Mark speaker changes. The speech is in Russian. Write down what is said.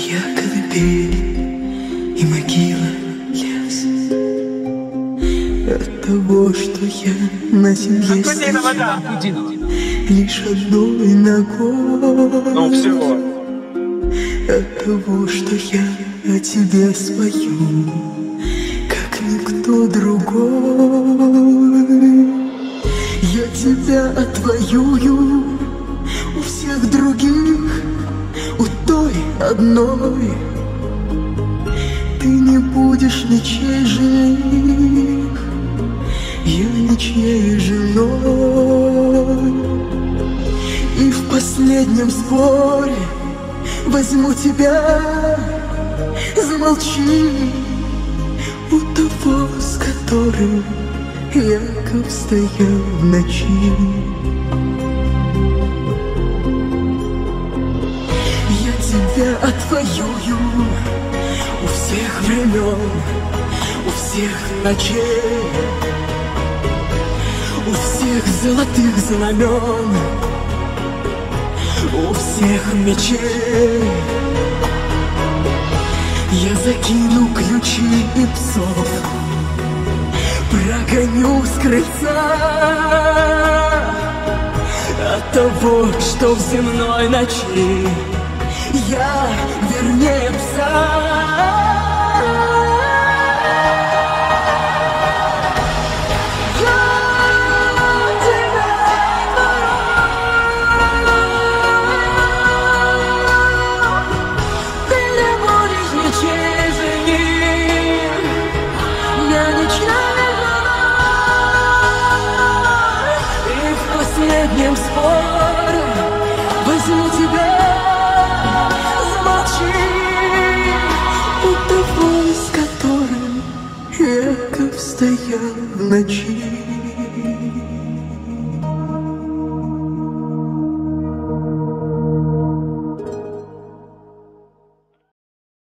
Speaker 1: Я колыбель и могила, лес. От того, что я на земле стою лишь одной ногой.
Speaker 2: Ну всего.
Speaker 1: От того, что я о тебе спою, как никто другой. Я тебя отвоюю у всех других, у той одной. Ты не будешь ничьей жених, я ничьей женой. И в последнем споре возьму тебя, замолчи, у того, с которым Яков стоял в ночи. Я тебя отвоюю у всех времен, у всех ночей, у всех золотых знамен, у всех мечей. Я закину ключи и псов, прогоню с крыльца от того, что в земной ночи я вернее пса. В последнем споре возьму тебя, замолчи, у того, с которым Яков стоял в ночи.